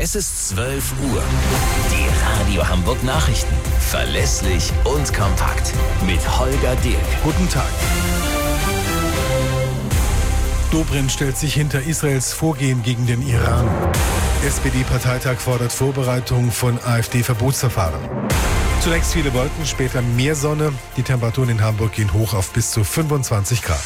Es ist 12 Uhr. Die Radio Hamburg Nachrichten. Verlässlich und kompakt. Mit Holger Dirk. Guten Tag. Dobrindt stellt sich hinter Israels Vorgehen gegen den Iran. SPD-Parteitag fordert Vorbereitung von AfD-Verbotsverfahren. Zunächst viele Wolken, später mehr Sonne. Die Temperaturen in Hamburg gehen hoch auf bis zu 25 Grad.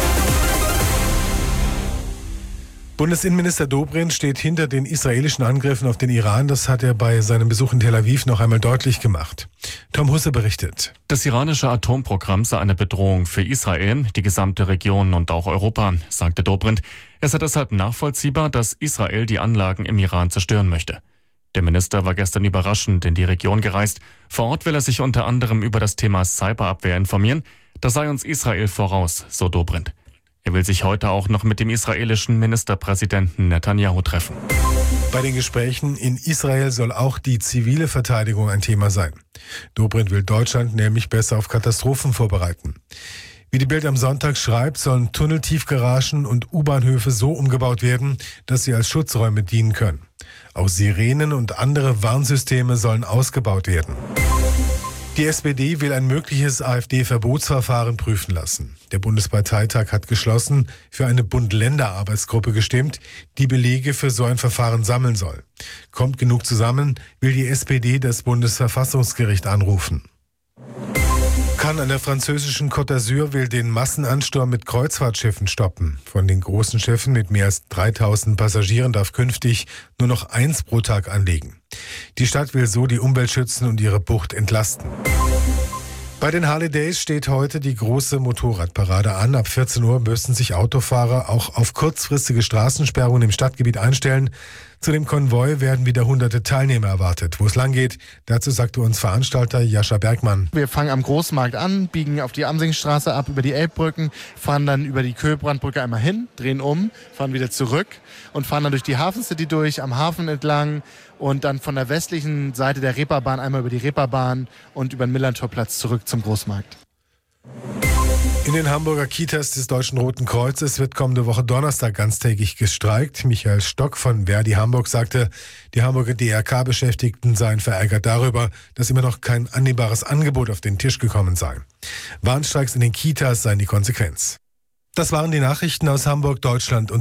Bundesinnenminister Dobrindt steht hinter den israelischen Angriffen auf den Iran. Das hat er bei seinem Besuch in Tel Aviv noch einmal deutlich gemacht. Tom Husse berichtet. Das iranische Atomprogramm sei eine Bedrohung für Israel, die gesamte Region und auch Europa, sagte Dobrindt. Es sei deshalb nachvollziehbar, dass Israel die Anlagen im Iran zerstören möchte. Der Minister war gestern überraschend in die Region gereist. Vor Ort will er sich unter anderem über das Thema Cyberabwehr informieren. Da sei uns Israel voraus, so Dobrindt. Er will sich heute auch noch mit dem israelischen Ministerpräsidenten Netanyahu treffen. Bei den Gesprächen in Israel soll auch die zivile Verteidigung ein Thema sein. Dobrindt will Deutschland nämlich besser auf Katastrophen vorbereiten. Wie die Bild am Sonntag schreibt, sollen Tunneltiefgaragen und U-Bahnhöfe so umgebaut werden, dass sie als Schutzräume dienen können. Auch Sirenen und andere Warnsysteme sollen ausgebaut werden. Die SPD will ein mögliches AfD-Verbotsverfahren prüfen lassen. Der Bundesparteitag hat geschlossen für eine Bund-Länder-Arbeitsgruppe gestimmt, die Belege für so ein Verfahren sammeln soll. Kommt genug zusammen, will die SPD das Bundesverfassungsgericht anrufen. Cannes an der französischen Côte d'Azur will den Massenansturm mit Kreuzfahrtschiffen stoppen. Von den großen Schiffen mit mehr als 3000 Passagieren darf künftig nur noch 1 pro Tag anlegen. Die Stadt will so die Umwelt schützen und ihre Bucht entlasten. Bei den Harley Days steht heute die große Motorradparade an. Ab 14 Uhr müssen sich Autofahrer auch auf kurzfristige Straßensperrungen im Stadtgebiet einstellen. Zu dem Konvoi werden wieder hunderte Teilnehmer erwartet. Wo es lang geht, dazu sagte uns Veranstalter Jascha Bergmann. Wir fangen am Großmarkt an, biegen auf die Amsingstraße ab, über die Elbbrücken, fahren dann über die Köhlbrandbrücke einmal hin, drehen um, fahren wieder zurück und fahren dann durch die Hafencity durch, am Hafen entlang und dann von der westlichen Seite der Reeperbahn einmal über die Reeperbahn und über den Millantorplatz zurück zum Großmarkt. In den Hamburger Kitas des Deutschen Roten Kreuzes wird kommende Woche Donnerstag ganztägig gestreikt. Michael Stock von Verdi Hamburg sagte, die Hamburger DRK-Beschäftigten seien verärgert darüber, dass immer noch kein annehmbares Angebot auf den Tisch gekommen sei. Warnstreiks in den Kitas seien die Konsequenz. Das waren die Nachrichten aus Hamburg, Deutschland und